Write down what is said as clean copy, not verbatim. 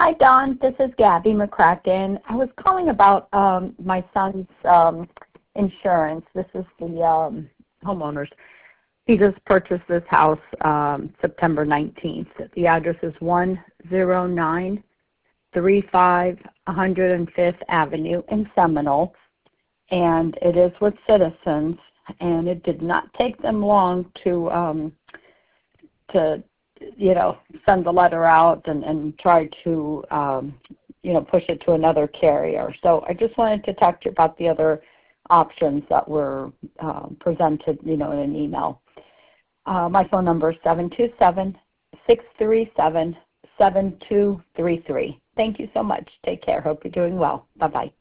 Hi, Don. This is Gabby McCracken. I was calling about my son's insurance. This is the homeowners. He just purchased this house September 19th. The address is 10935 105th Avenue in Seminole, and it is with Citizens. And it did not take them long to send the letter out and try to push it to another carrier. So I just wanted to talk to you about the other options that were presented, in an email. My phone number is 727-637-7233. Thank you so much. Take care. Hope you're doing well. Bye-bye.